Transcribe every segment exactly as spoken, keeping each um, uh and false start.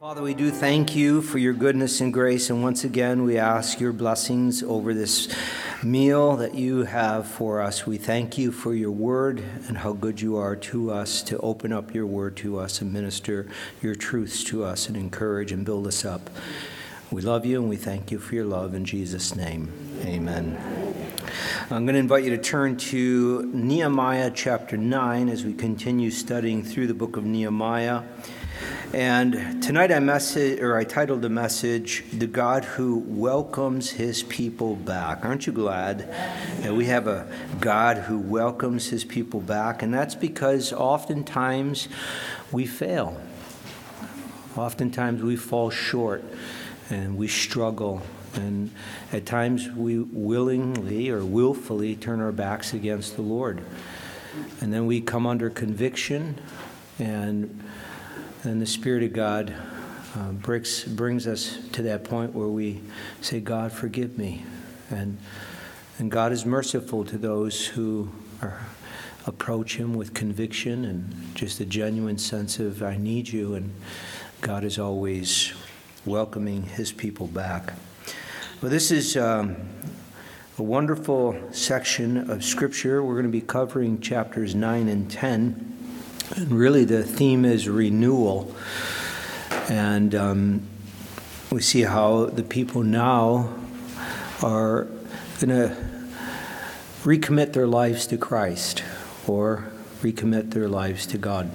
Father, we do thank you for your goodness and grace, and once again we ask your blessings over this meal that you have for us. We thank you for your word and how good you are to us to open up your word to us and minister your truths to us and encourage and build us up. We love you and we thank you for your love in Jesus' name. Amen. I'm going to invite you to turn to Nehemiah chapter nine as we continue studying through the book of Nehemiah. And tonight I message, or I titled the message, "The God Who Welcomes His People Back." Aren't you glad that we have a God who welcomes His people back? And that's because oftentimes we fail. Oftentimes we fall short and we struggle. And at times we willingly or willfully turn our backs against the Lord. And then we come under conviction, and And the Spirit of God uh, brings, brings us to that point where we say, God, forgive me. And and God is merciful to those who are, approach Him with conviction and just a genuine sense of, I need you. And God is always welcoming His people back. Well, this is um, a wonderful section of Scripture. We're going to be covering chapters nine and ten. And really the theme is renewal. And um, we see how the people now are going to recommit their lives to Christ or recommit their lives to God.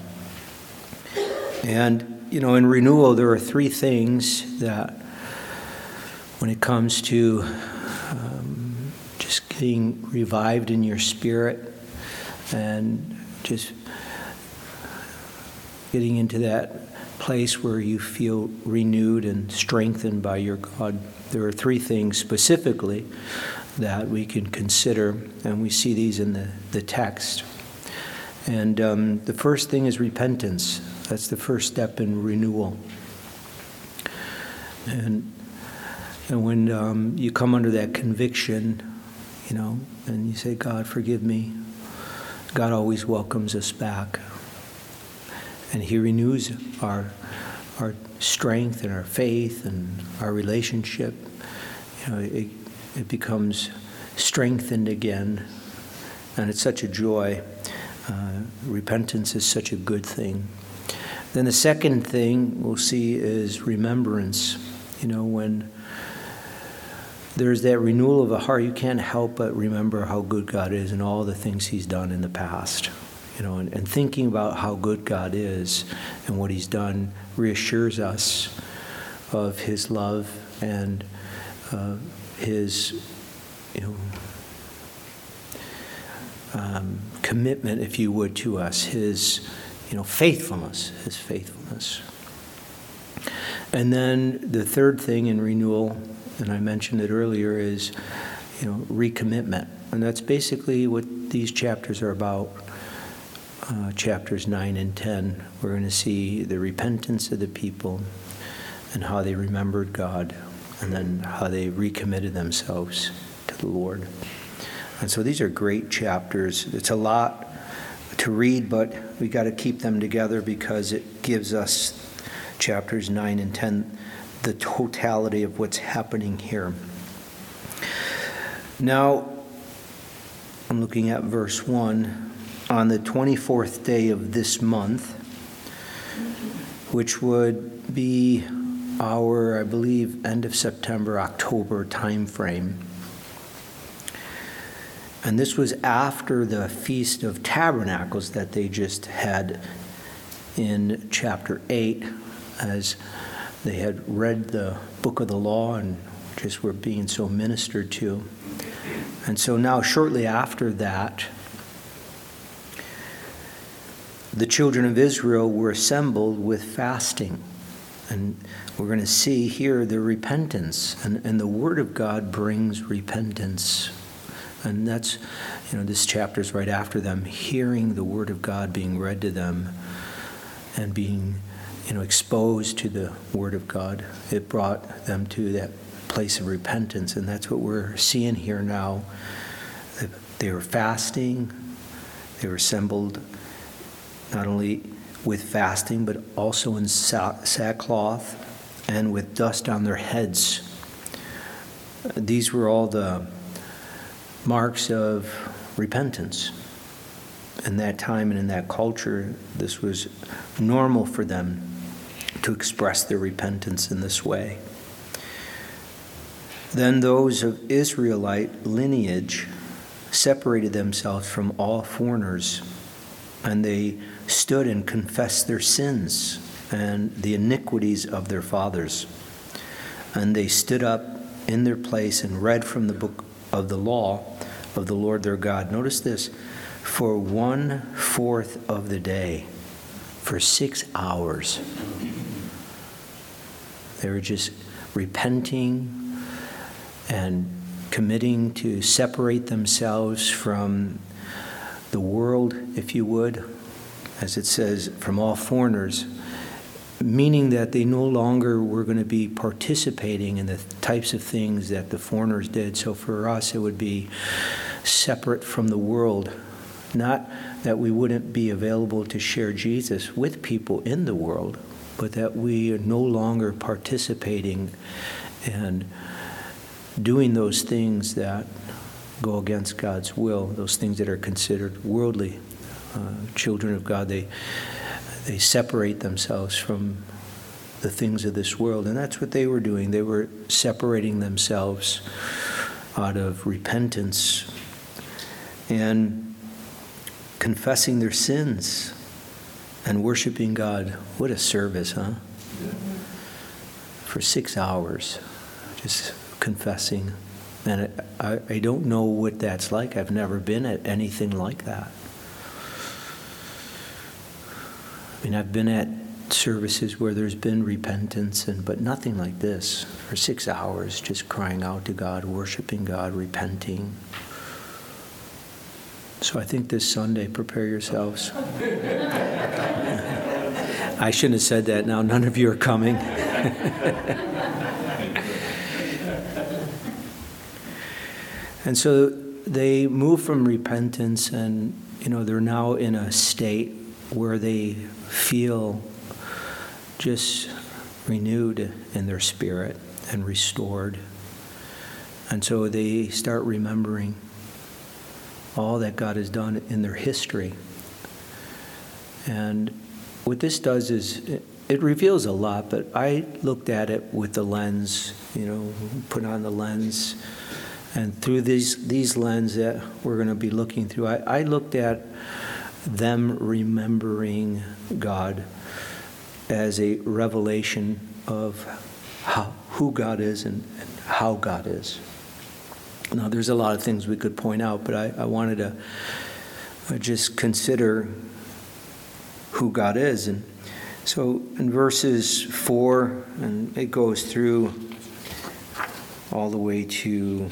And, you know, in renewal, there are three things that when it comes to um, just getting revived in your spirit and just getting into that place where you feel renewed and strengthened by your God. There are three things specifically that we can consider, and we see these in the, the text. And um, the first thing is repentance. That's the first step in renewal. And and when um, you come under that conviction, you know, and you say, God, forgive me, God always welcomes us back. And He renews our our strength and our faith and our relationship. You know, it, it becomes strengthened again, and it's such a joy. Uh, repentance is such a good thing. Then the second thing we'll see is remembrance. You know, when there's that renewal of the heart, you can't help but remember how good God is and all the things He's done in the past. You know, and, and thinking about how good God is and what He's done reassures us of His love and uh, His, you know, um, commitment, if you would, to us. His, you know, faithfulness. His faithfulness. And then the third thing in renewal, and I mentioned it earlier, is, you know, recommitment, and that's basically what these chapters are about. Uh, chapters nine and ten, we're going to see the repentance of the people and how they remembered God and then how they recommitted themselves to the Lord. And so these are great chapters. It's a lot to read, but we got to keep them together because it gives us chapters nine and ten, the totality of what's happening here. Now, I'm looking at verse one. On the twenty-fourth day of this month, which would be our, I believe, end of September, October time frame. And this was after the Feast of Tabernacles that they just had in chapter eight, as they had read the book of the law and just were being so ministered to. And so now, shortly after that, the children of Israel were assembled with fasting. And we're going to see here the repentance. And, and the Word of God brings repentance. And that's, you know, this chapter is right after them, hearing the Word of God being read to them and being, you know, exposed to the Word of God. It brought them to that place of repentance. And that's what we're seeing here now. They were fasting. They were assembled not only with fasting, but also in sackcloth and with dust on their heads. These were all the marks of repentance. In that time and in that culture, this was normal for them to express their repentance in this way. Then those of Israelite lineage separated themselves from all foreigners, and they stood and confessed their sins and the iniquities of their fathers. And they stood up in their place and read from the book of the law of the Lord their God. Notice this, for one fourth of the day, for six hours. They were just repenting and committing to separate themselves from the world, if you would, as it says, from all foreigners, meaning that they no longer were going to be participating in the types of things that the foreigners did. So for us, it would be separate from the world. Not that we wouldn't be available to share Jesus with people in the world, but that we are no longer participating and doing those things that go against God's will, those things that are considered worldly. Uh, children of God, they they separate themselves from the things of this world, and that's what they were doing. They were separating themselves out of repentance and confessing their sins and worshiping God. What a service, huh? For six hours, just confessing. And I, I don't know what that's like. I've never been at anything like that. I mean, I've been at services where there's been repentance, and but nothing like this. For six hours, just crying out to God, worshiping God, repenting. So I think this Sunday, prepare yourselves. I shouldn't have said that now. None of you are coming. And so they move from repentance, and, you know, they're now in a state where they feel just renewed in their spirit and restored. And so they start remembering all that God has done in their history. And what this does is it, it reveals a lot, but I looked at it with the lens, you know, put on the lens. And through these these lens that we're going to be looking through, I, I looked at them remembering God as a revelation of how, who God is and, and how God is. Now, there's a lot of things we could point out, but I, I wanted to uh, just consider who God is. And so in verses four, and it goes through all the way to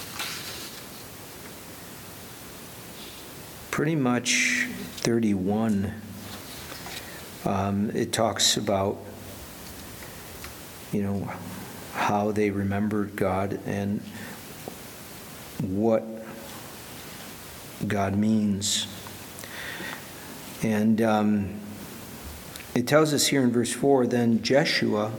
pretty much thirty-one, um, it talks about, you know, how they remembered God and what God means. And um, it tells us here in verse four, then Jeshua,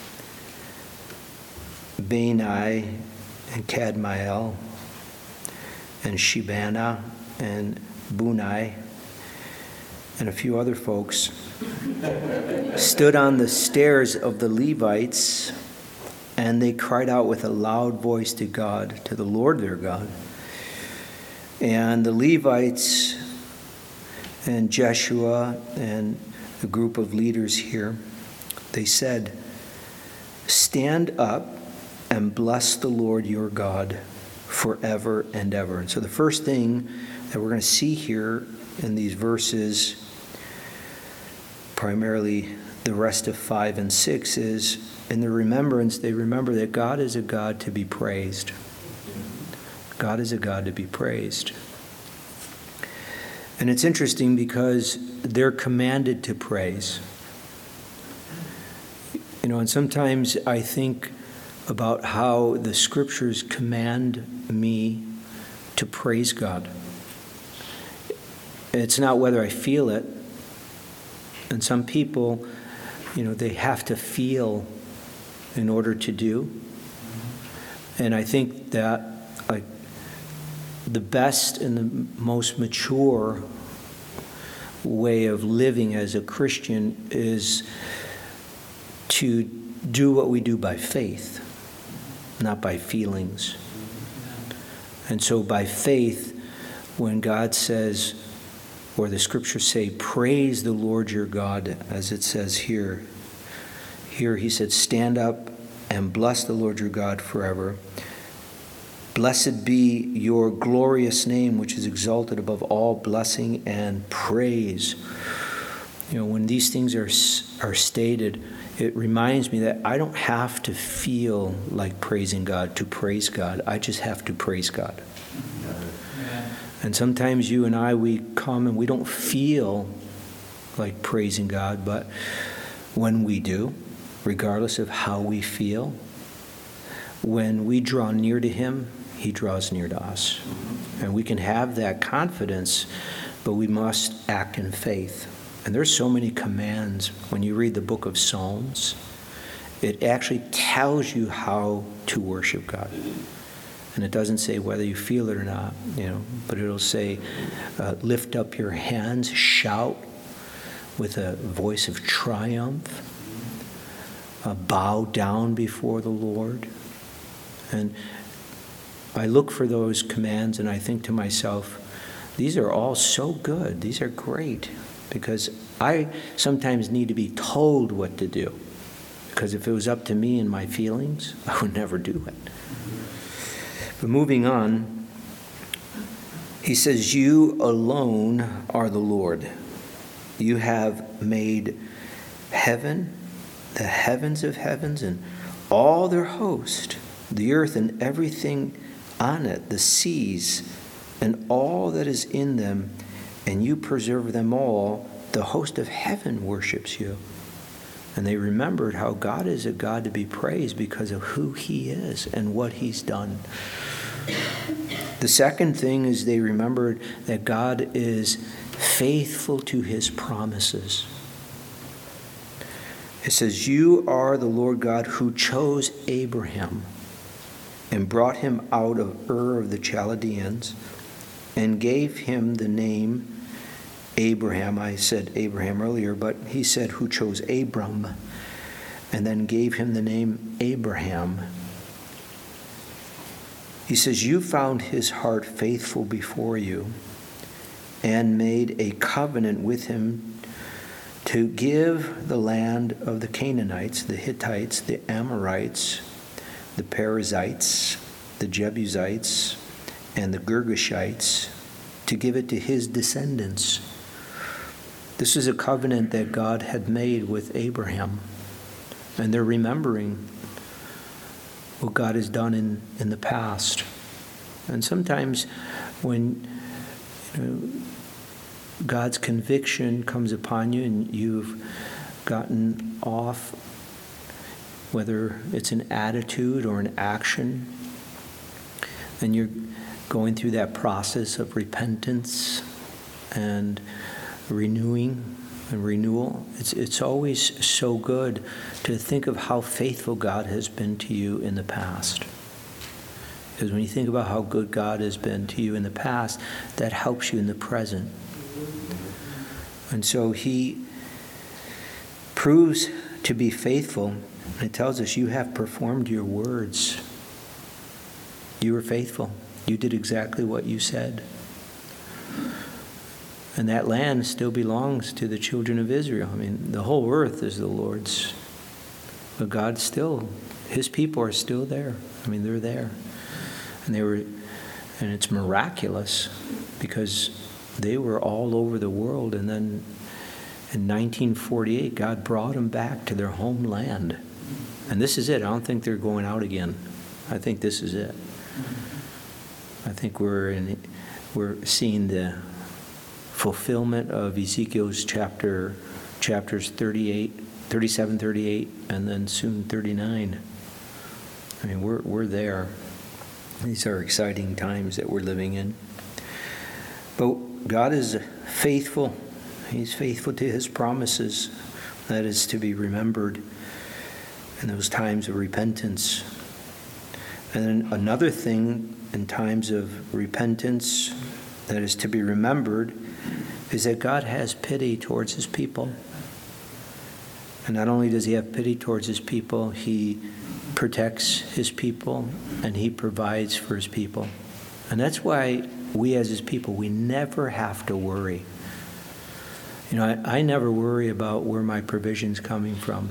Bani, and Kadmiel, and Shebana, and Bunai, and a few other folks stood on the stairs of the Levites, and they cried out with a loud voice to God, to the Lord their God. And the Levites and Jeshua and a group of leaders here, they said, stand up and bless the Lord your God forever and ever. And so the first thing that we're going to see here in these verses, primarily the rest of five and six, is in the remembrance, they remember that God is a God to be praised. God is a God to be praised. And it's interesting because they're commanded to praise. You know, and sometimes I think about how the scriptures command me to praise God. It's not whether I feel it, And some people, you know, they have to feel in order to do. And I think that, like, the best and the most mature way of living as a Christian is to do what we do by faith, not by feelings. And so by faith, when God says, or the scriptures say, praise the Lord your God, as it says here. Here he said, stand up and bless the Lord your God forever. Blessed be your glorious name, which is exalted above all blessing and praise. You know, when these things are are stated, it reminds me that I don't have to feel like praising God to praise God. I just have to praise God. And sometimes you and I, we come and we don't feel like praising God, but when we do, regardless of how we feel, when we draw near to Him, He draws near to us. And we can have that confidence, but we must act in faith. And there's so many commands. When you read the book of Psalms, it actually tells you how to worship God. And it doesn't say whether you feel it or not, you know, but it'll say, uh, lift up your hands, shout with a voice of triumph, uh, bow down before the Lord. And I look for those commands and I think to myself, these are all so good. These are great. Because I sometimes need to be told what to do. Because if it was up to me and my feelings, I would never do it. But moving on, he says, you alone are the Lord. You have made heaven, the heavens of heavens, and all their host, the earth and everything on it, the seas, and all that is in them, and you preserve them all. The host of heaven worships you. And they remembered how God is a God to be praised because of who He is and what He's done. The second thing is they remembered that God is faithful to His promises. It says, you are the Lord God who chose Abraham and brought him out of Ur of the Chaldeans and gave him the name Abraham. I said Abraham earlier, but he said who chose Abram and then gave him the name Abraham. He says, you found his heart faithful before you and made a covenant with him to give the land of the Canaanites, the Hittites, the Amorites, the Perizzites, the Jebusites, and the Girgashites, to give it to his descendants. This is a covenant that God had made with Abraham. And they're remembering what God has done in, in the past. And sometimes when you know, God's conviction comes upon you and you've gotten off, whether it's an attitude or an action, and you're going through that process of repentance and renewing and renewal, it's it's always so good to think of how faithful God has been to you in the past. Because when you think about how good God has been to you in the past, that helps you in the present. And so He proves to be faithful. And it tells us, you have performed your words. You were faithful. You did exactly what you said. And that land still belongs to the children of Israel. I mean, the whole earth is the Lord's. But God still, His people are still there. I mean, they're there. And they were, and it's miraculous because they were all over the world. And then in nineteen forty-eight, God brought them back to their homeland. And this is it. I don't think they're going out again. I think this is it. I think we're in, we're seeing the fulfillment of Ezekiel's chapter, chapters thirty-eight, thirty-seven, thirty-eight, and then soon thirty-nine. I mean, we're we're there. These are exciting times that we're living in. But God is faithful He's faithful to his promises. That is to be remembered in those times of repentance. And then another thing in times of repentance that is to be remembered is that God has pity towards his people. And not only does he have pity towards his people, he protects his people and he provides for his people. And that's why we as his people, we never have to worry. You know, I, I never worry about where my provision's coming from.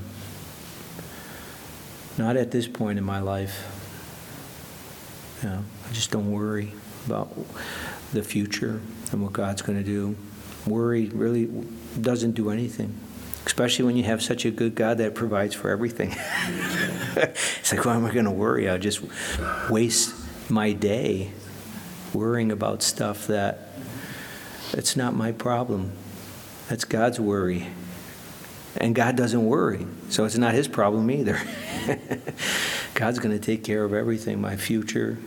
Not at this point in my life. You know, I just don't worry about the future and what God's going to do. Worry really doesn't do anything, especially when you have such a good God that provides for everything. It's like, why am I going to worry? I'll just waste my day worrying about stuff that it's not my problem. That's God's worry. And God doesn't worry, so it's not his problem either. God's going to take care of everything, my future.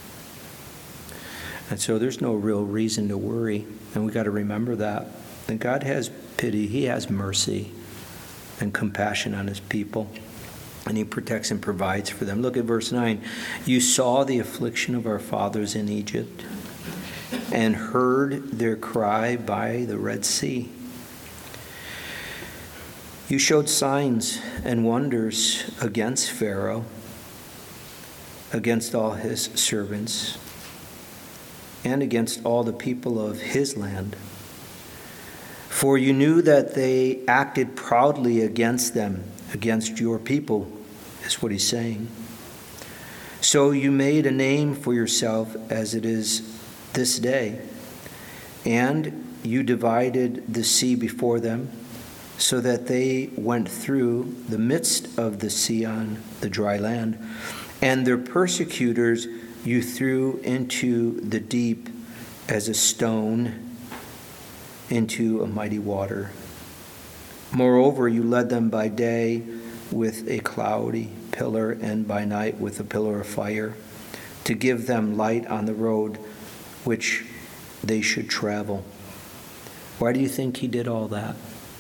And so there's no real reason to worry. And we got to remember that. And God has pity. He has mercy and compassion on his people. And he protects and provides for them. Look at verse nine. You saw the affliction of our fathers in Egypt and heard their cry by the Red Sea. You showed signs and wonders against Pharaoh, against all his servants, and against all the people of his land. For you knew that they acted proudly against them, against your people, is what he's saying. So you made a name for yourself as it is this day, and you divided the sea before them, so that they went through the midst of the sea on the dry land. And their persecutors you threw into the deep as a stone into a mighty water. Moreover, you led them by day with a cloudy pillar and by night with a pillar of fire, to give them light on the road which they should travel. Why do you think he did all that?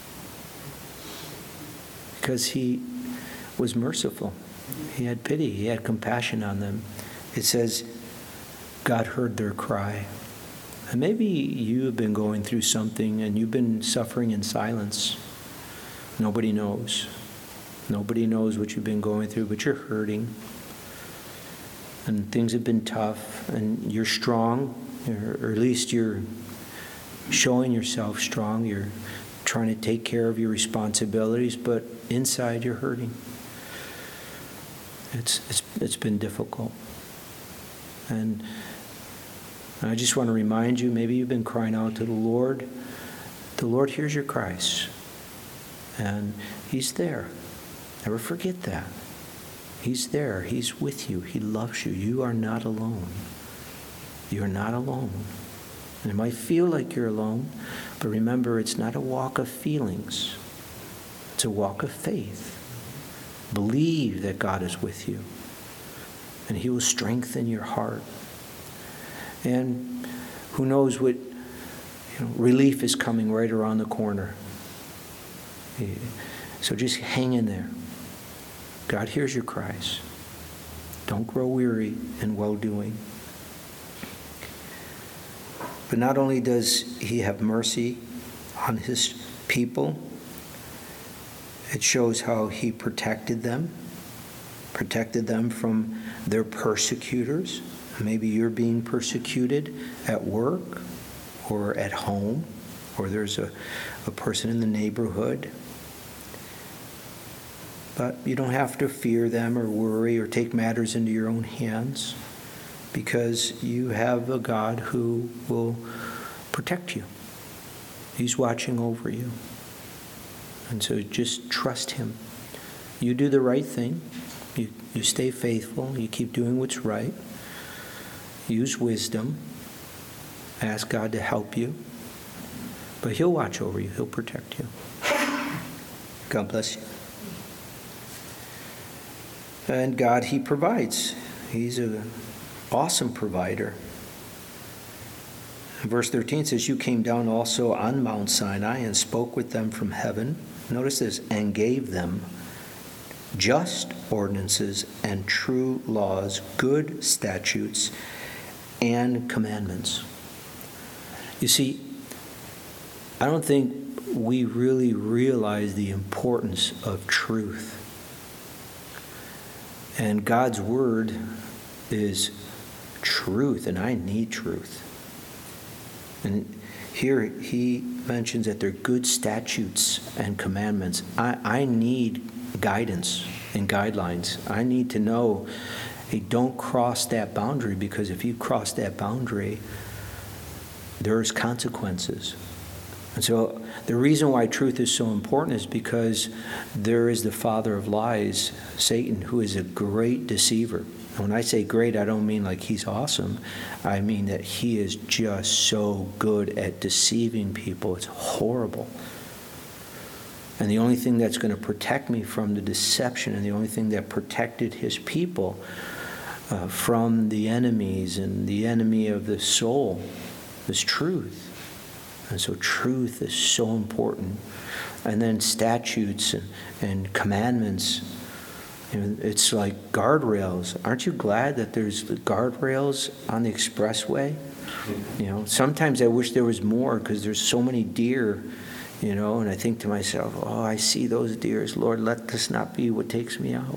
Because he was merciful. He had pity. He had compassion on them. It says, God heard their cry. And maybe you have been going through something and you've been suffering in silence. Nobody knows. Nobody knows what you've been going through, but you're hurting. And things have been tough, and you're strong, or at least you're showing yourself strong. You're trying to take care of your responsibilities, but inside you're hurting. It's it's it's been difficult. And I just want to remind you, maybe you've been crying out to the Lord. The Lord hears your cries. And he's there. Never forget that. He's there. He's with you. He loves you. You are not alone. You're not alone. And it might feel like you're alone, but remember, it's not a walk of feelings. It's a walk of faith. Believe that God is with you, and he will strengthen your heart. And who knows what, you know, relief is coming right around the corner. So just hang in there. God hears your cries. Don't grow weary in well-doing. But not only does he have mercy on his people, it shows how he protected them, protected them from their persecutors. Maybe you're being persecuted at work or at home, or there's a, a person in the neighborhood. But you don't have to fear them or worry or take matters into your own hands, because you have a God who will protect you. He's watching over you. And so just trust him. You do the right thing. You, you stay faithful. You keep doing what's right. Use wisdom. Ask God to help you. But he'll watch over you. He'll protect you. God bless you. And God, he provides. He's an awesome provider. Verse thirteen says, you came down also on Mount Sinai and spoke with them from heaven. Notice this, and gave them just ordinances and true laws, good statutes and commandments. You see, I don't think we really realize the importance of truth. And God's word is truth, and I need truth. And here he mentions that they're good statutes and commandments. I, I need guidance and guidelines. I need to know, hey, don't cross that boundary, because if you cross that boundary, there's consequences. And so the reason why truth is so important is because there is the father of lies, Satan, who is a great deceiver. And when I say great, I don't mean like he's awesome. I mean that he is just so good at deceiving people. It's horrible. And the only thing that's going to protect me from the deception, and the only thing that protected his people uh, from the enemies and the enemy of the soul, is truth. And so truth is so important. And then statutes and, and commandments, you know, it's like guardrails. Aren't you glad that there's guardrails on the expressway? You know, sometimes I wish there was more, because there's so many deer, you know, and I think to myself, oh, I see those deers. Lord, let this not be what takes me out.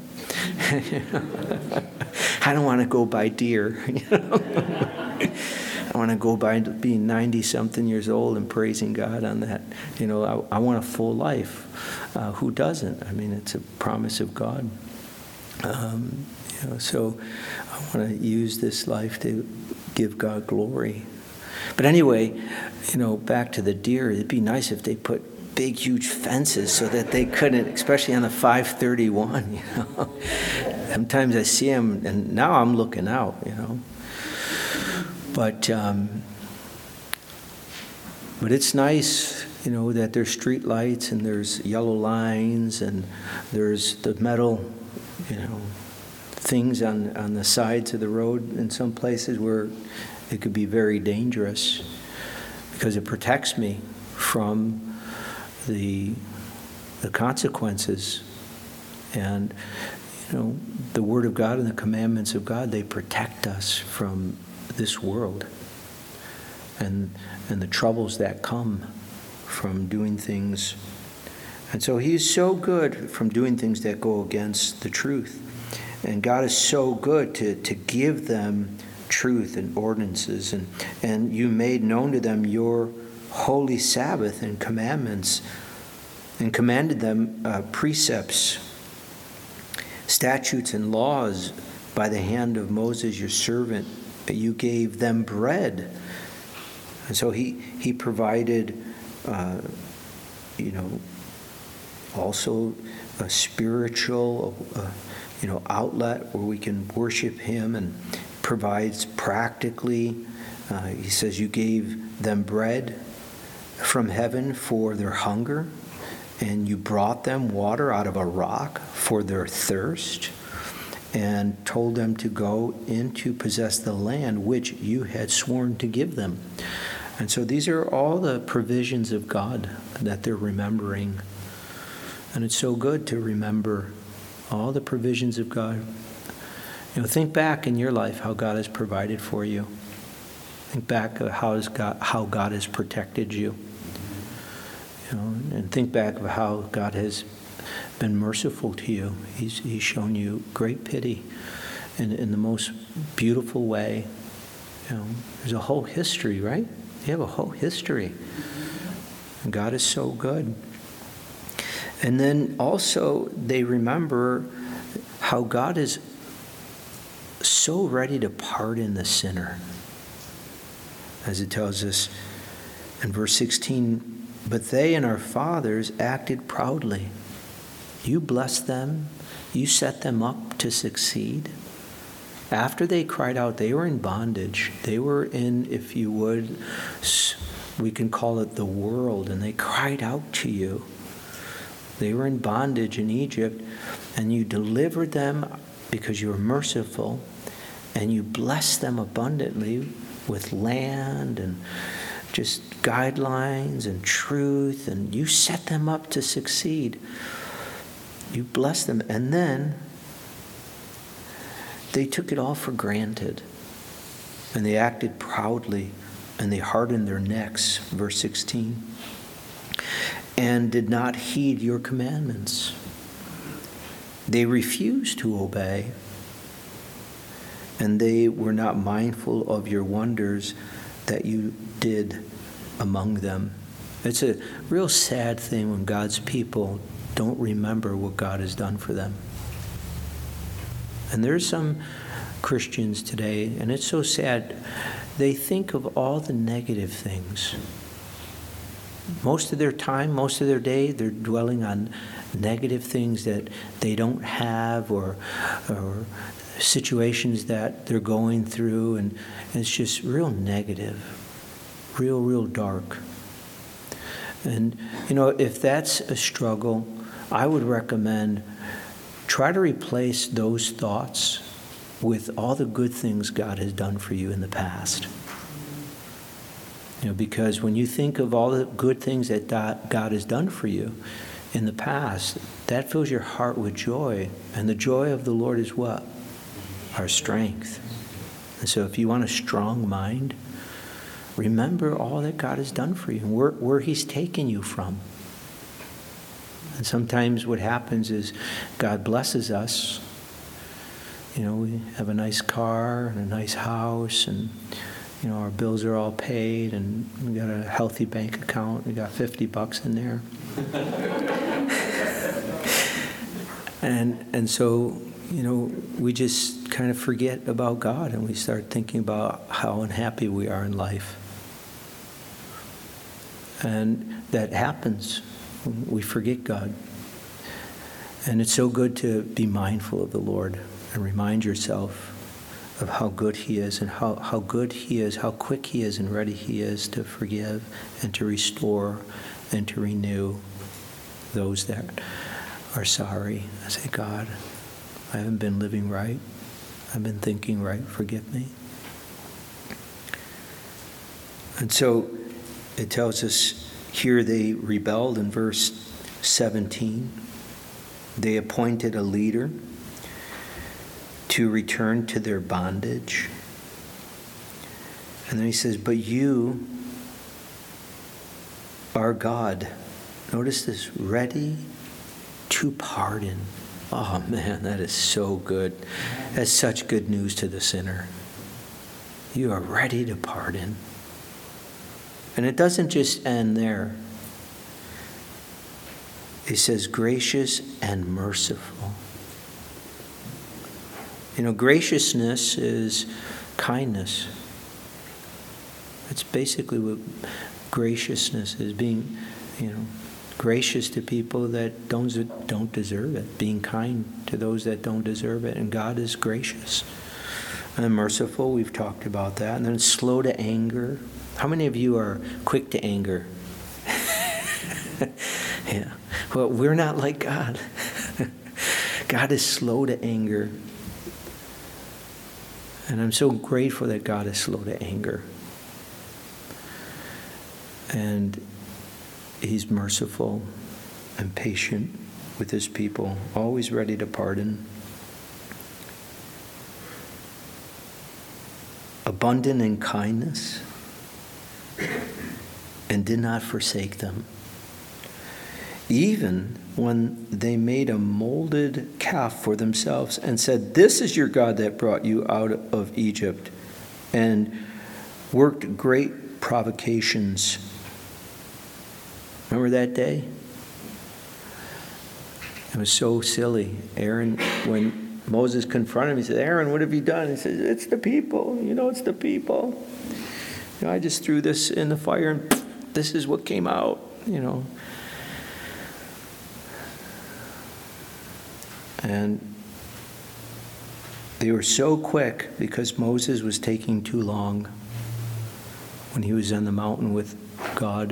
I don't want to go by deer, you know. I want to go by being ninety-something years old and praising God on that. You know, I, I want a full life. Uh, who doesn't? I mean, it's a promise of God. Um, you know, so I want to use this life to give God glory. But anyway, you know, back to the deer, it'd be nice if they put big, huge fences so that they couldn't, especially on the five thirty-one, you know. Sometimes I see them, and now I'm looking out, you know. But um, but it's nice, you know, that there's street lights and there's yellow lines and there's the metal, you know, things on, on the sides of the road in some places where it could be very dangerous, because it protects me from the the consequences. And, you know, the Word of God and the commandments of God, they protect us from this world and and the troubles that come from doing things. And so he's so good from doing things that go against the truth. And God is so good to, to give them truth and ordinances. And, and you made known to them your holy Sabbath and commandments, and commanded them uh, precepts, statutes, and laws by the hand of Moses your servant. You gave them bread. And so he, he provided, uh, you know, also a spiritual, uh, you know, outlet where we can worship him, and provides practically. Uh, he says you gave them bread from heaven for their hunger, and you brought them water out of a rock for their thirst, and told them to go in to possess the land which you had sworn to give them. And so these are all the provisions of God that they're remembering. And it's so good to remember all the provisions of God. You know, think back in your life how God has provided for you. Think back of how has God, how God has protected you. You know, and think back of how God has been merciful to you. He's, he's shown you great pity in, in the most beautiful way. You know, there's a whole history, right? You have a whole history. And God is so good. And then also they remember how God is so ready to pardon the sinner. As it tells us in verse sixteen, but they and our fathers acted proudly. You blessed them. You set them up to succeed. After they cried out, they were in bondage. They were in, if you would, we can call it the world, and they cried out to you. They were in bondage in Egypt, and you delivered them because you were merciful, and you blessed them abundantly with land and just guidelines and truth, and you set them up to succeed. You bless them, and then they took it all for granted, and they acted proudly, and they hardened their necks, verse sixteen, and did not heed your commandments. They refused to obey, and they were not mindful of your wonders that you did among them. It's a real sad thing when God's people don't remember what God has done for them. And there's some Christians today, and it's so sad, they think of all the negative things. Most of their time, most of their day, they're dwelling on negative things that they don't have, or or situations that they're going through, and, and it's just real negative, real, real dark. And, you know, if that's a struggle, I would recommend try to replace those thoughts with all the good things God has done for you in the past. You know, because when you think of all the good things that God has done for you in the past, that fills your heart with joy. And the joy of the Lord is what? Our strength. And so if you want a strong mind, remember all that God has done for you and where, where He's taken you from. And sometimes what happens is God blesses us. You know, we have a nice car and a nice house, and you know, our bills are all paid, and we got a healthy bank account. We got fifty bucks in there. and and so, you know, we just kind of forget about God, and we start thinking about how unhappy we are in life. And that happens. We forget God. And it's so good to be mindful of the Lord and remind yourself of how good He is, and how, how good He is, how quick He is and ready He is to forgive and to restore and to renew those that are sorry. I say, God, I haven't been living right. I've been thinking right. Forgive me. And so it tells us here they rebelled in verse seventeen. They appointed a leader to return to their bondage. And then he says, but you are God. Notice this, ready to pardon. Oh man, that is so good. That's such good news to the sinner. You are ready to pardon. And it doesn't just end there. It says gracious and merciful. You know, graciousness is kindness. It's basically what graciousness is, being, you know, gracious to people that don't don't deserve it, being kind to those that don't deserve it, and God is gracious. And merciful, we've talked about that. And then slow to anger. How many of you are quick to anger? Yeah. Well, we're not like God. God is slow to anger. And I'm so grateful that God is slow to anger. And He's merciful and patient with His people, always ready to pardon. Abundant in kindness, and did not forsake them. Even when they made a molded calf for themselves and said, this is your God that brought you out of Egypt, and worked great provocations. Remember that day? It was so silly. Aaron, when Moses confronted him, he said, Aaron, what have you done? He said, it's the people. You know, it's the people. You know, I just threw this in the fire, and this is what came out, you know. And they were so quick because Moses was taking too long when he was on the mountain with God.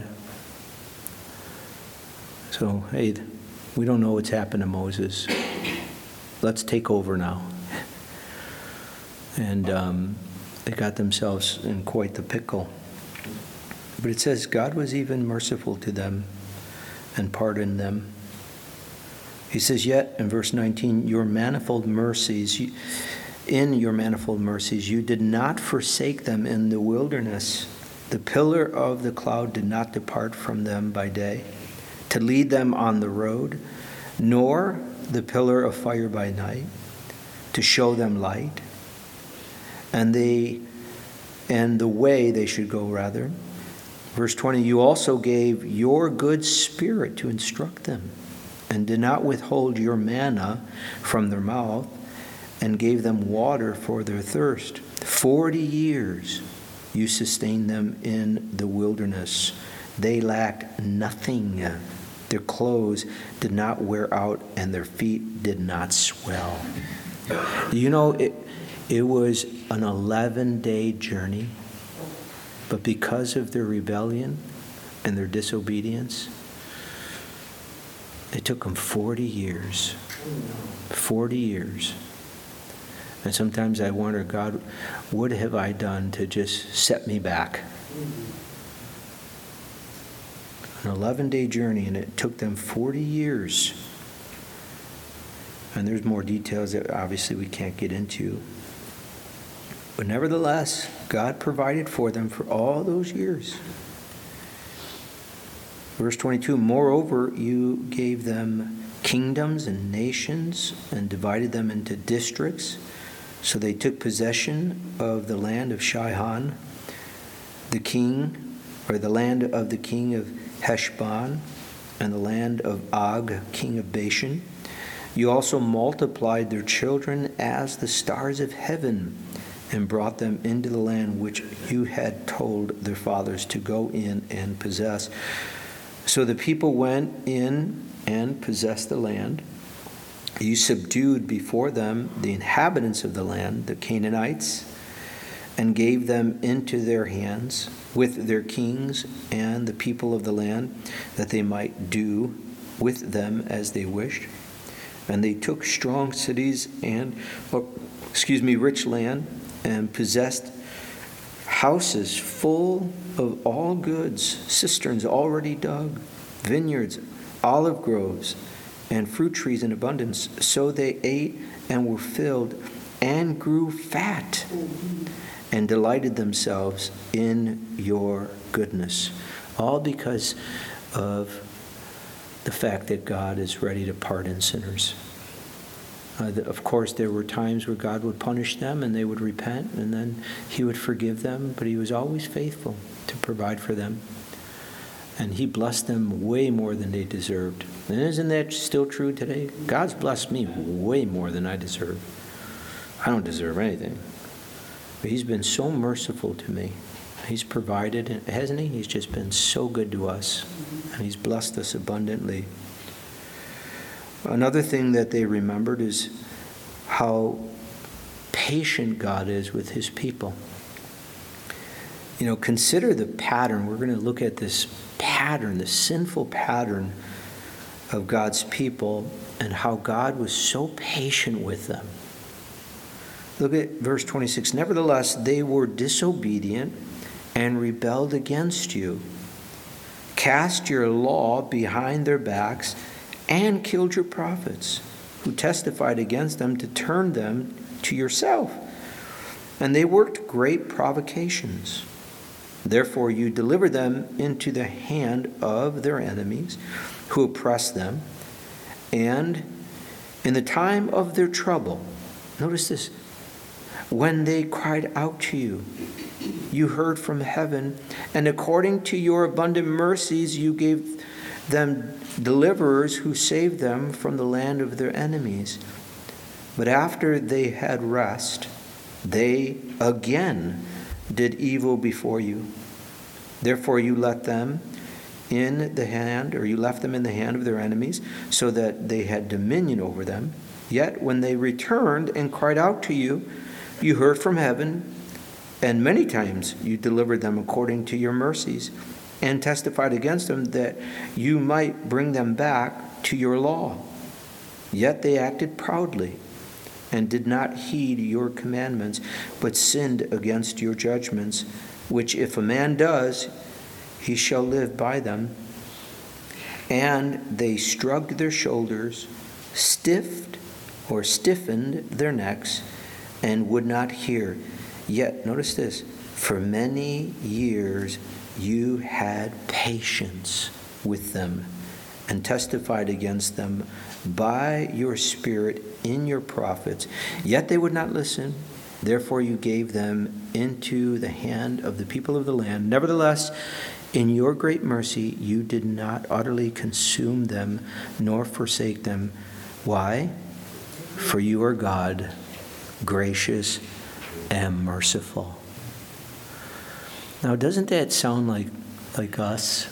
So, hey, we don't know what's happened to Moses. Let's take over now. And um, they got themselves in quite the pickle. But it says God was even merciful to them and pardoned them. He says, yet, in verse nineteen, your manifold mercies, in your manifold mercies, you did not forsake them in the wilderness. The pillar of the cloud did not depart from them by day, to lead them on the road, nor the pillar of fire by night, to show them light, and they and the way they should go, rather. Verse twenty, you also gave your good spirit to instruct them, and did not withhold your manna from their mouth, and gave them water for their thirst. Forty years you sustained them in the wilderness. They lacked nothing. Their clothes did not wear out, and their feet did not swell. You know, it, it was an eleven-day journey, but because of their rebellion and their disobedience, it took them forty years. forty years. And sometimes I wonder, God, what have I done to just set me back? An eleven-day journey, and it took them forty years. And there's more details that obviously we can't get into. But nevertheless, God provided for them for all those years. Verse twenty-two, moreover, you gave them kingdoms and nations and divided them into districts. So they took possession of the land of Sihon, the king, or the land of the king of Heshbon, and the land of Og, king of Bashan. You also multiplied their children as the stars of heaven, and brought them into the land which you had told their fathers to go in and possess. So the people went in and possessed the land. You subdued before them the inhabitants of the land, the Canaanites, and gave them into their hands with their kings and the people of the land, that they might do with them as they wished. And they took strong cities and, or, excuse me, rich land, and possessed houses full of all goods, cisterns already dug, vineyards, olive groves, and fruit trees in abundance. So they ate and were filled and grew fat, and delighted themselves in your goodness. All because of the fact that God is ready to pardon sinners. Uh, the, of course, there were times where God would punish them and they would repent, and then he would forgive them, but he was always faithful to provide for them. And he blessed them way more than they deserved. And isn't that still true today? God's blessed me way more than I deserve. I don't deserve anything. But he's been so merciful to me. He's provided, hasn't he? He's just been so good to us. And he's blessed us abundantly. Another thing that they remembered is how patient God is with his people. You know, consider the pattern. We're going to look at this pattern, the sinful pattern of God's people, and how God was so patient with them. Look at verse twenty-six. Nevertheless, they were disobedient and rebelled against you, cast your law behind their backs, and killed your prophets, who testified against them to turn them to yourself. And they worked great provocations. Therefore you delivered them into the hand of their enemies, who oppressed them. And in the time of their trouble, notice this, when they cried out to you, you heard from heaven, and according to your abundant mercies you gave them deliverers who saved them from the land of their enemies. But after they had rest, they again did evil before you. Therefore you let them in the hand, or you left them in the hand of their enemies, so that they had dominion over them. Yet when they returned and cried out to you, you heard from heaven, and many times you delivered them according to your mercies, and testified against them that you might bring them back to your law. Yet they acted proudly and did not heed your commandments, but sinned against your judgments, which if a man does, he shall live by them. And they shrugged their shoulders, stiffed or stiffened their necks, and would not hear. Yet, notice this, for many years you had patience with them and testified against them by your Spirit in your prophets. Yet they would not listen. Therefore you gave them into the hand of the people of the land. Nevertheless, in your great mercy, you did not utterly consume them nor forsake them. Why? For you are God, gracious and merciful. Now, doesn't that sound like, like us?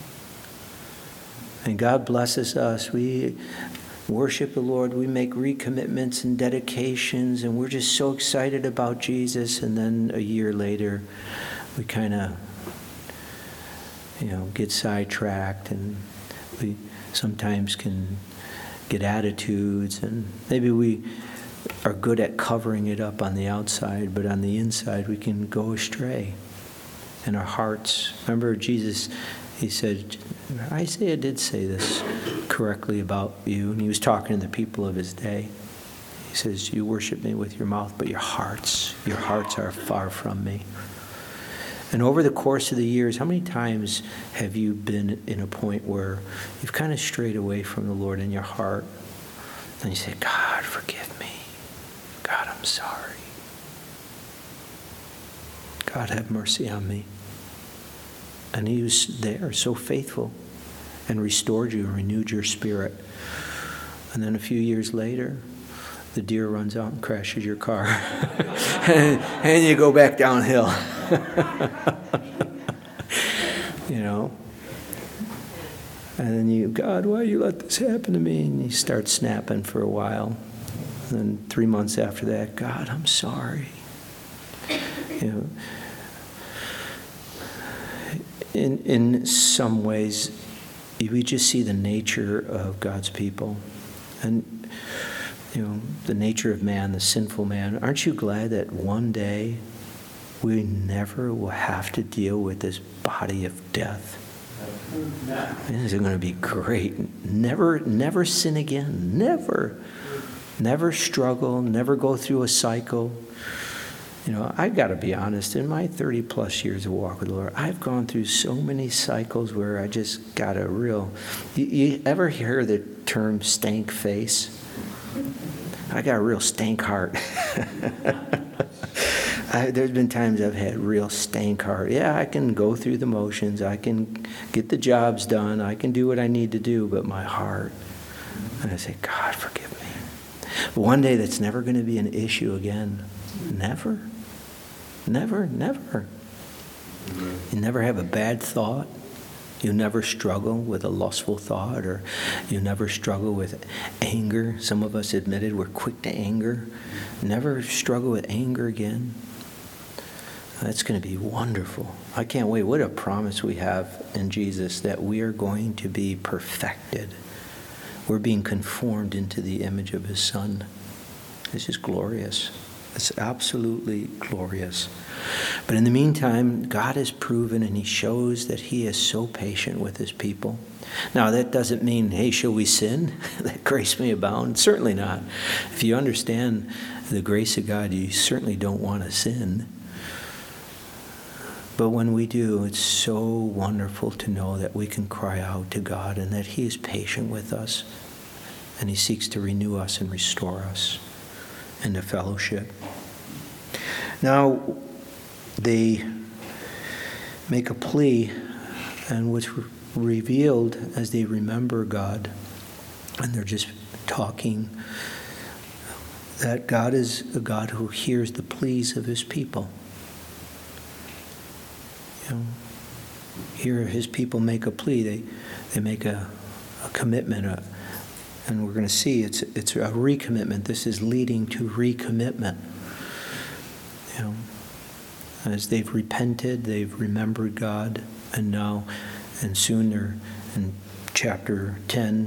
And God blesses us. We worship the Lord. We make recommitments and dedications, and we're just so excited about Jesus. And then a year later, we kind of, you know, get sidetracked, and we sometimes can get attitudes, and maybe we are good at covering it up on the outside, but on the inside we can go astray. And our hearts, remember Jesus, he said, Isaiah did say this correctly about you, and he was talking to the people of his day. He says, you worship me with your mouth, but your hearts, your hearts are far from me. And over the course of the years, how many times have you been in a point where you've kind of strayed away from the Lord in your heart? And you say, God, forgive me. God, I'm sorry. God, have mercy on me. And he was there, so faithful, and restored you and renewed your spirit. And then a few years later, the deer runs out and crashes your car. and, and you go back downhill. You know? And then you, God, why you let this happen to me? And you start snapping for a while. And then three months after that, God, I'm sorry. You know? In, in some ways, we just see the nature of God's people. And, you know, the nature of man, the sinful man. Aren't you glad that one day we never will have to deal with this body of death? This is going to be great. Never, never sin again. Never. Never struggle. Never go through a cycle. You know, I've got to be honest, in my thirty plus years of walk with the Lord, I've gone through so many cycles where I just got a real, you, you ever hear the term stank face? I got a real stank heart. I, there's been times I've had real stank heart. Yeah, I can go through the motions. I can get the jobs done. I can do what I need to do, but my heart, and I say, God, forgive me. But one day that's never going to be an issue again. Never. Never, never. You never have a bad thought. You never struggle with a lustful thought, or you never struggle with anger. Some of us admitted we're quick to anger. Never struggle with anger again. That's going to be wonderful. I can't wait. What a promise we have in Jesus that we are going to be perfected. We're being conformed into the image of his Son. This is glorious. It's absolutely glorious. But in the meantime, God has proven and he shows that he is so patient with his people. Now, that doesn't mean, hey, shall we sin that grace may abound? Certainly not. If you understand the grace of God, you certainly don't want to sin. But when we do, it's so wonderful to know that we can cry out to God and that he is patient with us and he seeks to renew us and restore us into fellowship. Now, they make a plea, and what's re- revealed as they remember God, and they're just talking, that God is a God who hears the pleas of his people. You know, here his people make a plea. They they make a, a commitment, a, and we're going to see it's it's a recommitment. This is leading to recommitment. You know, as they've repented, they've remembered God, and now, and soon they're in chapter ten,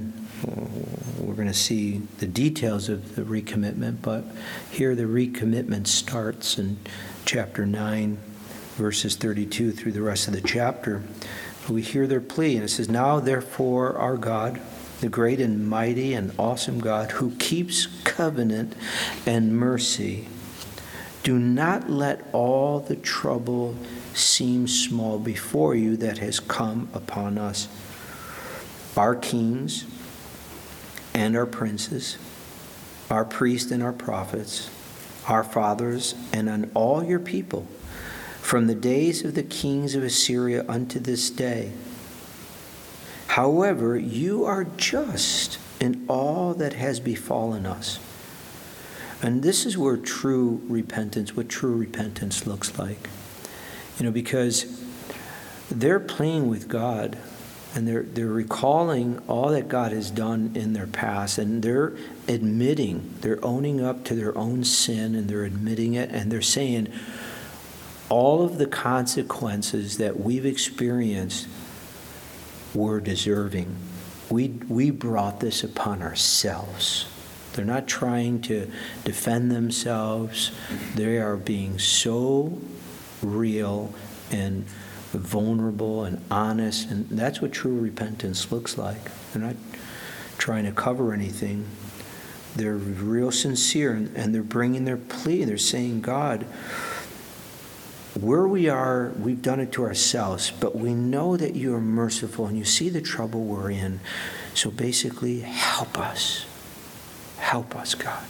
we're going to see the details of the recommitment, but here the recommitment starts in chapter nine, verses thirty-two through the rest of the chapter. We hear their plea, and it says, "Now therefore our God, the great and mighty and awesome God, who keeps covenant and mercy, do not let all the trouble seem small before you that has come upon us, our kings and our princes, our priests and our prophets, our fathers, and on all your people, from the days of the kings of Assyria unto this day. However, you are just in all that has befallen us." And this is where true repentance, what true repentance looks like. You know, because they're playing with God, and they're they're recalling all that God has done in their past, and they're admitting, they're owning up to their own sin, and they're admitting it, and they're saying, all of the consequences that we've experienced were deserving. We we brought this upon ourselves. They're not trying to defend themselves. They are being so real and vulnerable and honest, and that's what true repentance looks like. They're not trying to cover anything. They're real sincere, and, and they're bringing their plea. They're saying, God, where we are, we've done it to ourselves, but we know that you are merciful and you see the trouble we're in. So basically, help us. Help us, God.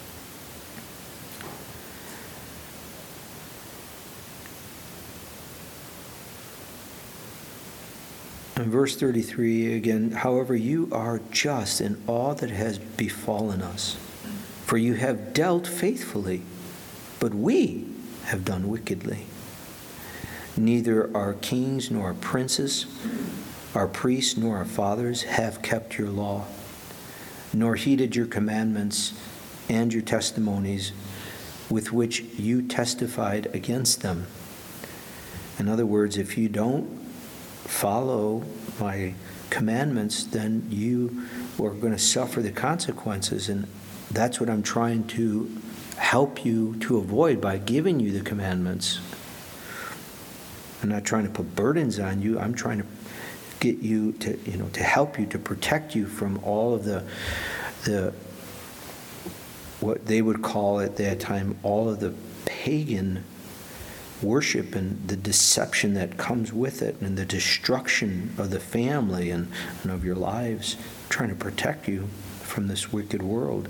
In verse thirty-three again, "However, you are just in all that has befallen us, for you have dealt faithfully, but we have done wickedly. Neither our kings nor our princes, our priests nor our fathers have kept your law, nor heeded your commandments and your testimonies with which you testified against them." In other words, if you don't follow my commandments, then you are going to suffer the consequences. And that's what I'm trying to help you to avoid by giving you the commandments. I'm not trying to put burdens on you. I'm trying to get you to, you know, to help you, to protect you from all of the, the what they would call at that time, all of the pagan worship and the deception that comes with it, and the destruction of the family and, and of your lives, I'm trying to protect you from this wicked world.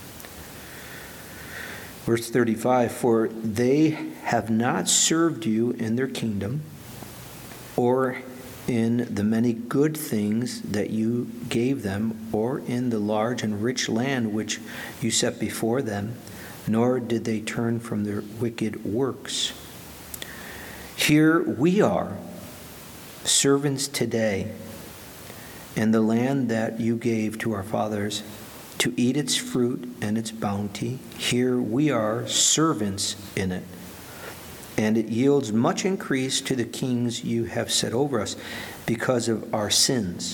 Verse thirty-five, "For they have not served you in their kingdom, or in the many good things that you gave them, or in the large and rich land which you set before them, nor did they turn from their wicked works. Here we are, servants today, in the land that you gave to our fathers, to eat its fruit and its bounty. Here we are, servants in it. And it yields much increase to the kings you have set over us because of our sins.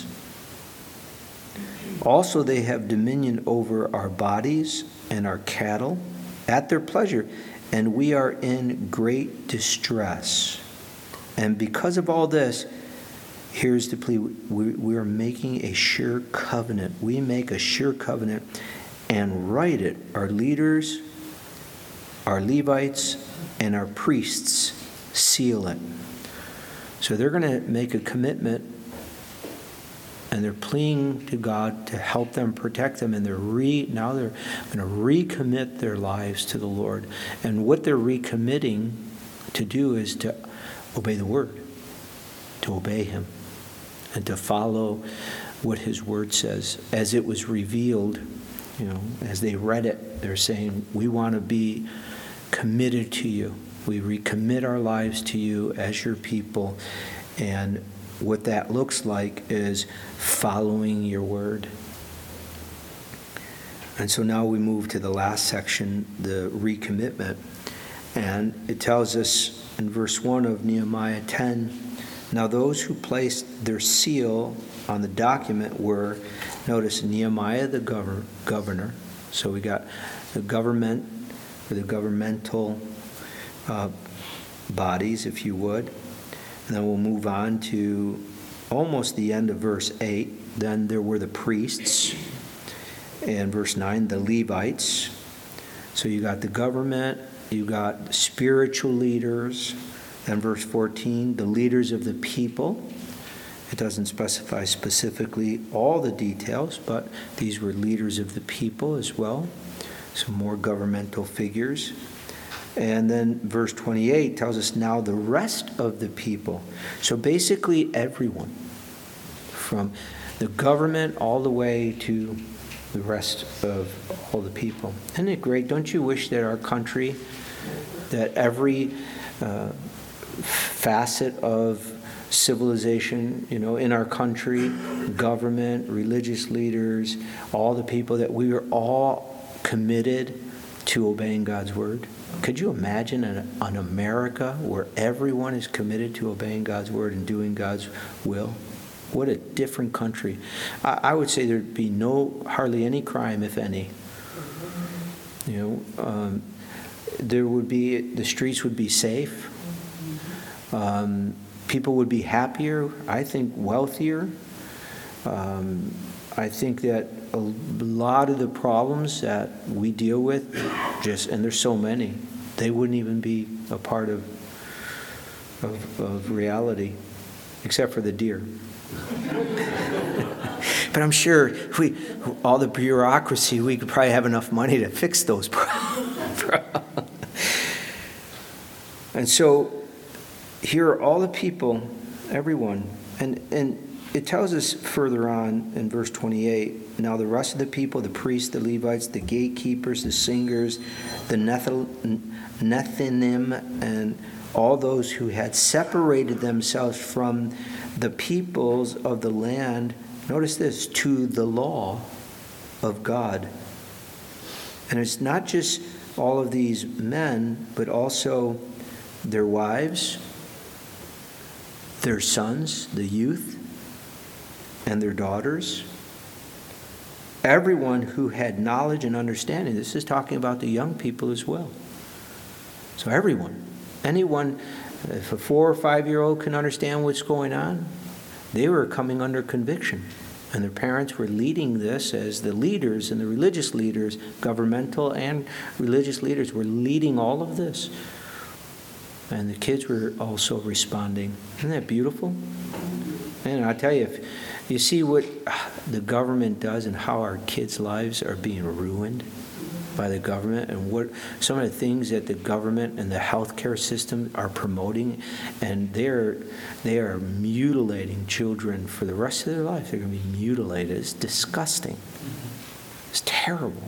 Also they have dominion over our bodies and our cattle at their pleasure, and we are in great distress. And because of all this, here's the plea, we, we are making a sure covenant. We make a sure covenant and write it. Our leaders, our Levites, and our priests seal it." So they're going to make a commitment, and they're pleading to God to help them, protect them, and they're re now they're going to recommit their lives to the Lord. And what they're recommitting to do is to obey the Word, to obey Him, and to follow what His Word says as it was revealed. You know, as they read it, they're saying, "We want to be committed to you. We recommit our lives to you as your people." And what that looks like is following your word. And so now we move to the last section, the recommitment. And it tells us in verse one of Nehemiah ten, Now those who placed their seal on the document were, notice, Nehemiah the governor, governor. So we got the government, or the governmental uh, bodies, if you would. And then we'll move on to almost the end of verse eight. Then there were the priests. And verse nine, the Levites. So you got the government, you got spiritual leaders. Then verse fourteen, the leaders of the people. It doesn't specify specifically all the details, but these were leaders of the people as well. Some more governmental figures. And then verse twenty-eight tells us now the rest of the people. So basically everyone, from the government all the way to the rest of all the people. Isn't it great? Don't you wish that our country, that every uh, facet of civilization, you know, in our country, government, religious leaders, all the people, that we are all committed to obeying God's word? Could you imagine an, an America where everyone is committed to obeying God's word and doing God's will? What a different country. I, I would say there'd be no, hardly any crime, if any. You know, um, there would be, the streets would be safe. Um, people would be happier, I think wealthier. Um, I think that a lot of the problems that we deal with, just, and there's so many, they wouldn't even be a part of, of, of reality, except for the deer. But I'm sure we, all the bureaucracy, we could probably have enough money to fix those problems. And so here are all the people, everyone, and and it tells us further on in verse twenty-eight, now the rest of the people, the priests, the Levites, the gatekeepers, the singers, the Nethinim, and all those who had separated themselves from the peoples of the land, notice this, to the law of God. And it's not just all of these men, but also their wives, their sons, the youth, and their daughters. Everyone who had knowledge and understanding. This is talking about the young people as well. So everyone, anyone, if a four or five-year-old can understand what's going on, they were coming under conviction. And their parents were leading this as the leaders, and the religious leaders, governmental and religious leaders, were leading all of this. And the kids were also responding. Isn't that beautiful? And I tell you, if you see what the government does and how our kids' lives are being ruined by the government, and what some of the things that the government and the healthcare system are promoting, and they're they are mutilating children for the rest of their life. They're going to be mutilated. It's disgusting. It's terrible.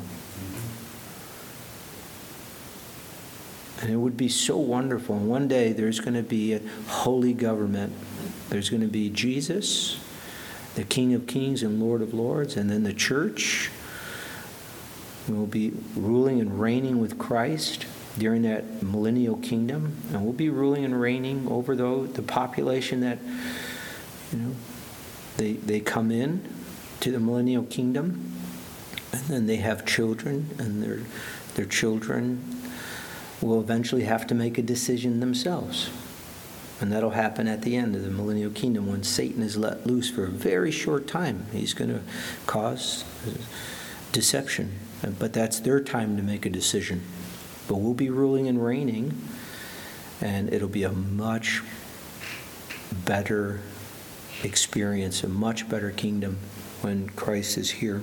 And it would be so wonderful. And one day there's going to be a holy government. There's going to be Jesus, the King of Kings and Lord of Lords, and then the church will be ruling and reigning with Christ during that millennial kingdom. And we'll be ruling and reigning over the, the population that, you know, they, they come in to the millennial kingdom. And then they have children, and their their children will eventually have to make a decision themselves. And that'll happen at the end of the millennial kingdom when Satan is let loose for a very short time. He's going to cause deception. But that's their time to make a decision. But we'll be ruling and reigning, and it'll be a much better experience, a much better kingdom when Christ is here.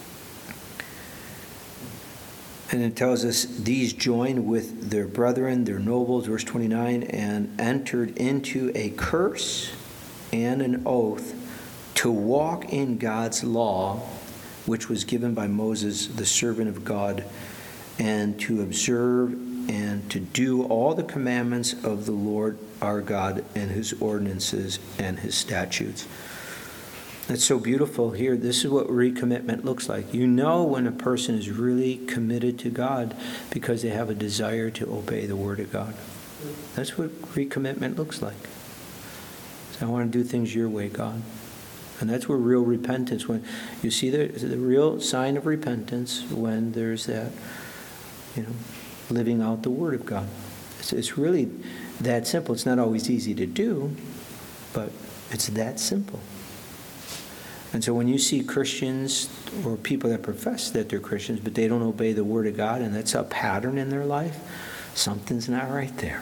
And it tells us, these joined with their brethren, their nobles, verse twenty-nine, and entered into a curse and an oath to walk in God's law, which was given by Moses, the servant of God, and to observe and to do all the commandments of the Lord our God and his ordinances and his statutes. It's so beautiful here. This is what recommitment looks like. You know when a person is really committed to God because they have a desire to obey the Word of God. That's what recommitment looks like. I want to do things your way, God. And that's where real repentance, when you see the, the real sign of repentance, when there's that, you know, living out the Word of God. It's, it's really that simple. It's not always easy to do, but it's that simple. And so when you see Christians or people that profess that they're Christians, but they don't obey the Word of God, and that's a pattern in their life, something's not right there.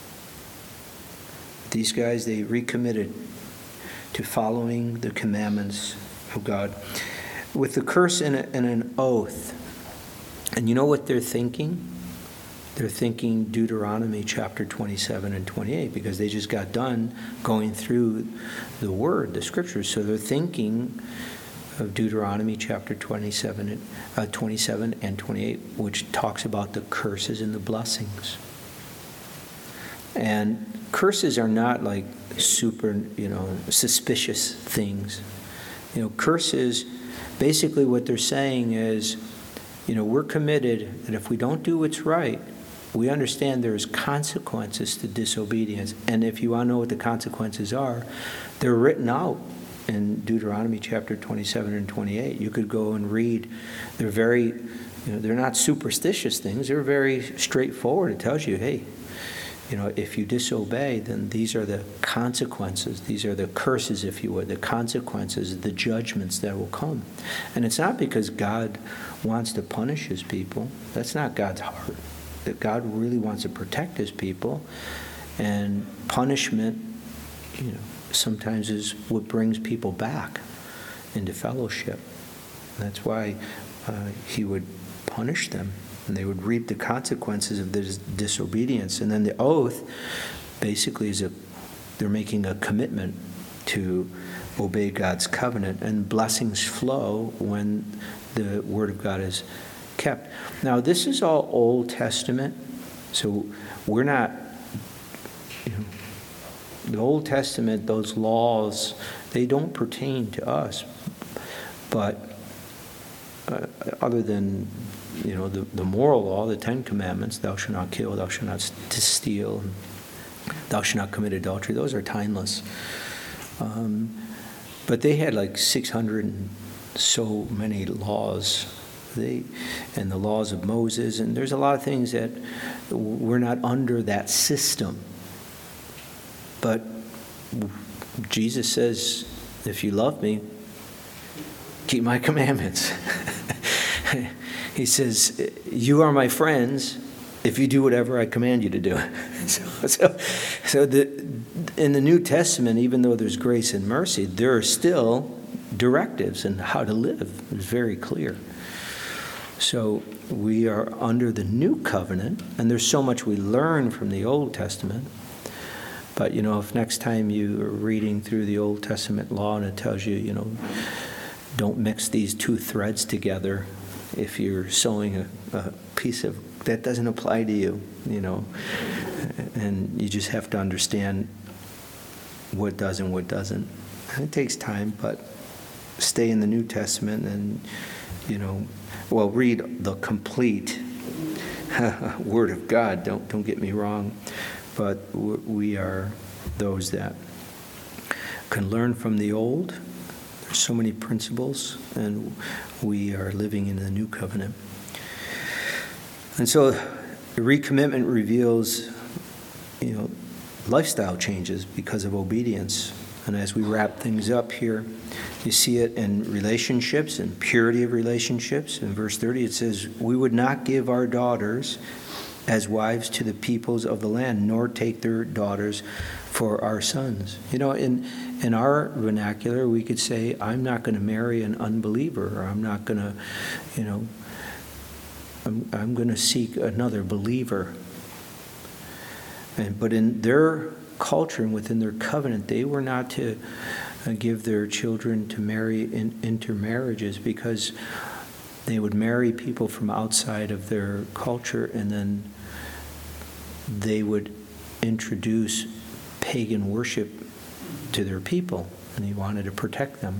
These guys, they recommitted to following the commandments of God with the curse and, a, and an oath. And you know what they're thinking? They're thinking Deuteronomy chapter twenty-seven and twenty-eight, because they just got done going through the Word, the Scriptures. So they're thinking of Deuteronomy chapter twenty-seven, uh, twenty-seven and twenty-eight, which talks about the curses and the blessings. And curses are not like super, you know, suspicious things. You know, curses, basically what they're saying is, you know, we're committed that if we don't do what's right, we understand there's consequences to disobedience. And if you want to know what the consequences are, they're written out in Deuteronomy chapter twenty-seven and twenty-eight. You could go and read. They're very, you know, they're not superstitious things. They're very straightforward. It tells you, hey, you know, if you disobey, then these are the consequences. These are the curses, if you would, the consequences, the judgments that will come. And it's not because God wants to punish his people. That's not God's heart. That God really wants to protect his people. And punishment, you know, sometimes is what brings people back into fellowship. That's why uh, he would punish them. And they would reap the consequences of this disobedience. And then the oath basically is a, they're making a commitment to obey God's covenant, and blessings flow when the Word of God is kept. Now, this is all Old Testament, so we're not, you know, the Old Testament, those laws, they don't pertain to us. But uh, other than, you know, the, the moral law, the Ten Commandments, thou shalt not kill, thou shalt not steal, thou shalt not commit adultery, those are timeless. Um, but they had like six hundred and so many laws, they, and the laws of Moses, and there's a lot of things that we're not under that system. But Jesus says, if you love me, keep my commandments. He says, you are my friends if you do whatever I command you to do. so so, so the, in the New Testament, even though there's grace and mercy, there are still directives in how to live. It's very clear. So we are under the new covenant, and there's so much we learn from the Old Testament. But, you know, if next time you are reading through the Old Testament law and it tells you, you know, don't mix these two threads together, if you're sewing a, a piece of, that doesn't apply to you, you know. And you just have to understand what does and what doesn't. And it takes time, but stay in the New Testament and, you know, well, read the complete Word of God. Don't don't get me wrong. But we are those that can learn from the old. There's so many principles, and we are living in the new covenant. And so the recommitment reveals, you know, lifestyle changes because of obedience. And as we wrap things up here, you see it in relationships and purity of relationships. In verse thirty, it says, we would not give our daughters as wives to the peoples of the land, nor take their daughters for our sons. You know, in in our vernacular, we could say, I'm not going to marry an unbeliever, or I'm not going to, you know, I'm, I'm going to seek another believer. And but in their culture and within their covenant, they were not to uh, give their children to marry in intermarriages, because they would marry people from outside of their culture, and then they would introduce pagan worship to their people, and he wanted to protect them.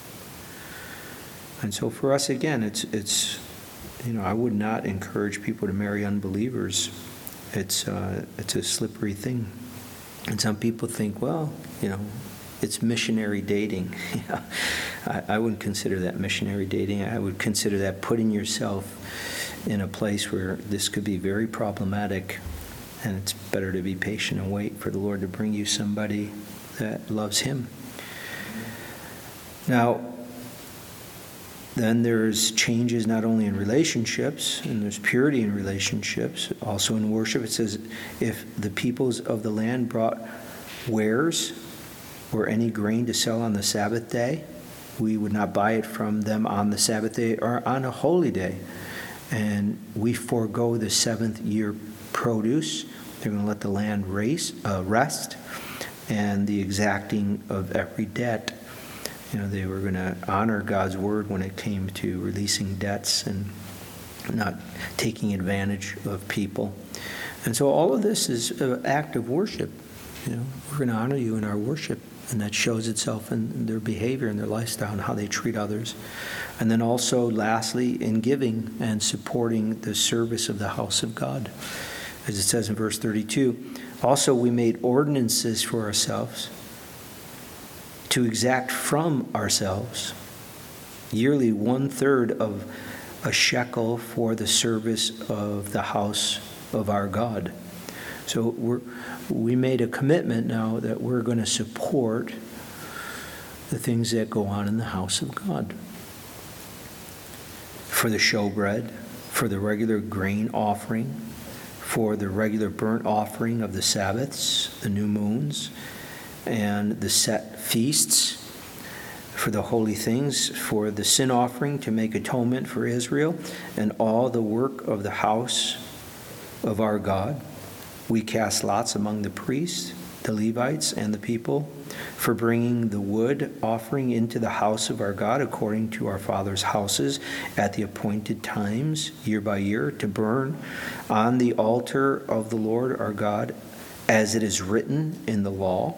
And so for us, again, it's, it's you know, I would not encourage people to marry unbelievers. It's, uh, it's a slippery thing. And some people think, well, you know, it's missionary dating. I, I wouldn't consider that missionary dating. I would consider that putting yourself in a place where this could be very problematic, and it's better to be patient and wait for the Lord to bring you somebody that loves him. Now, then there's changes not only in relationships, and there's purity in relationships, also in worship. It says, if the peoples of the land brought wares or any grain to sell on the Sabbath day, we would not buy it from them on the Sabbath day or on a holy day. And we forego the seventh year produce. They're going to let the land race, uh, rest, and the exacting of every debt. You know, they were going to honor God's word when it came to releasing debts and not taking advantage of people. And so all of this is an act of worship. You know, we're going to honor you in our worship, and that shows itself in their behavior and their lifestyle and how they treat others. And then also, lastly, in giving and supporting the service of the house of God. As it says in verse thirty-two, also we made ordinances for ourselves to exact from ourselves yearly one-third of a shekel for the service of the house of our God. So we're, we made a commitment now that we're going to support the things that go on in the house of God. For the showbread, for the regular grain offering, for the regular burnt offering of the Sabbaths, the new moons, and the set feasts, for the holy things, for the sin offering to make atonement for Israel, and all the work of the house of our God. We cast lots among the priests, the Levites, and the people for bringing the wood offering into the house of our God according to our fathers' houses at the appointed times, year by year, to burn on the altar of the Lord our God, as it is written in the law.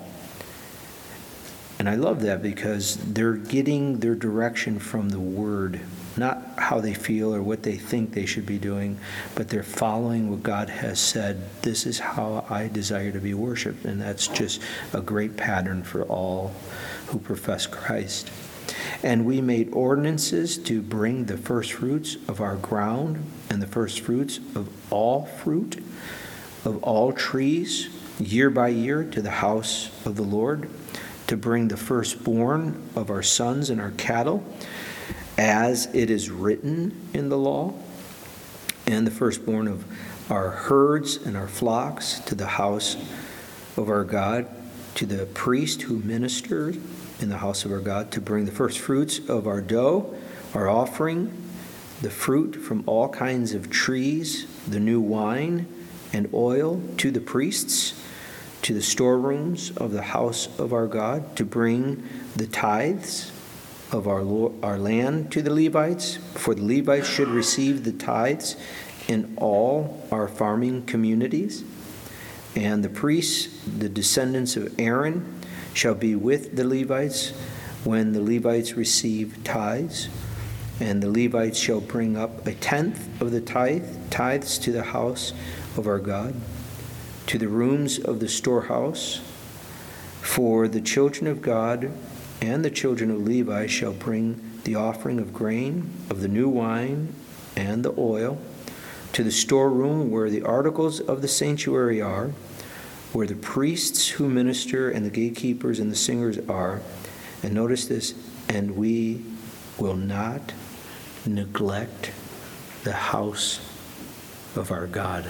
And I love that because they're getting their direction from the Word, not how they feel or what they think they should be doing, but they're following what God has said. This is how I desire to be worshiped. And that's just a great pattern for all who profess Christ. And we made ordinances to bring the first fruits of our ground and the first fruits of all fruit, of all trees, year by year to the house of the Lord, to bring the firstborn of our sons and our cattle, as it is written in the law, and the firstborn of our herds and our flocks to the house of our God, to the priest who ministered in the house of our God, to bring the first fruits of our dough, our offering, the fruit from all kinds of trees, the new wine and oil to the priests, to the storerooms of the house of our God, to bring the tithes of our Lord, our land to the Levites, for the Levites should receive the tithes in all our farming communities. And the priests, the descendants of Aaron, shall be with the Levites when the Levites receive tithes. And the Levites shall bring up a tenth of the tithe, tithes to the house of our God, to the rooms of the storehouse. For the children of God and the children of Levi shall bring the offering of grain, of the new wine, and the oil, to the storeroom where the articles of the sanctuary are, where the priests who minister and the gatekeepers and the singers are. And notice this, and we will not neglect the house of our God.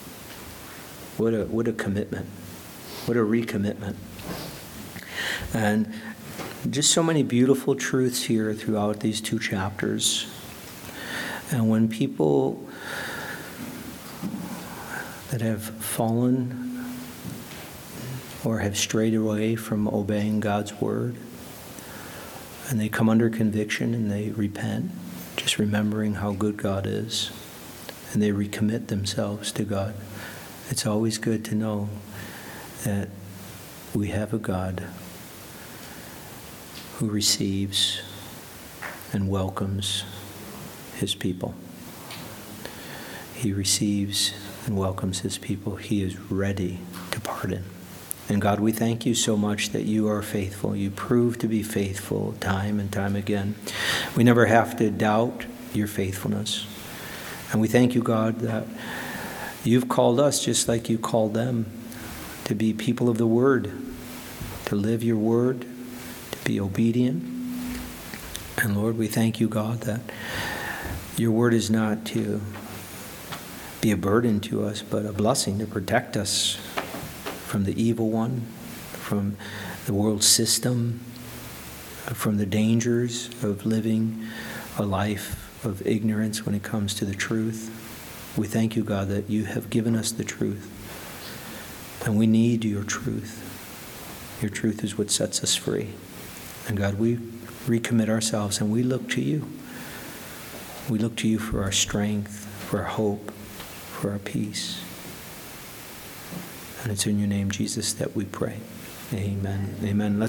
What a what a commitment. What a recommitment. And just so many beautiful truths here throughout these two chapters. And when people that have fallen or have strayed away from obeying God's word, and they come under conviction and they repent, just remembering how good God is, and they recommit themselves to God, it's always good to know that we have a God who receives and welcomes his people. He receives and welcomes his people. He is ready to pardon And God, we thank you so much that you are faithful. You prove to be faithful time and time again. We never have to doubt your faithfulness. And we thank you, God, that you've called us just like you called them to be people of the word, to live your word, to be obedient. And Lord, we thank you, God, that your word is not to be a burden to us, but a blessing to protect us from the evil one, from the world system, from the dangers of living a life of ignorance when it comes to the truth. We thank you, God, that you have given us the truth, and we need your truth. Your truth is what sets us free. And God, we recommit ourselves and we look to you. We look to you for our strength, for our hope, for our peace. And it's in your name, Jesus, that we pray. Amen. Amen. Let's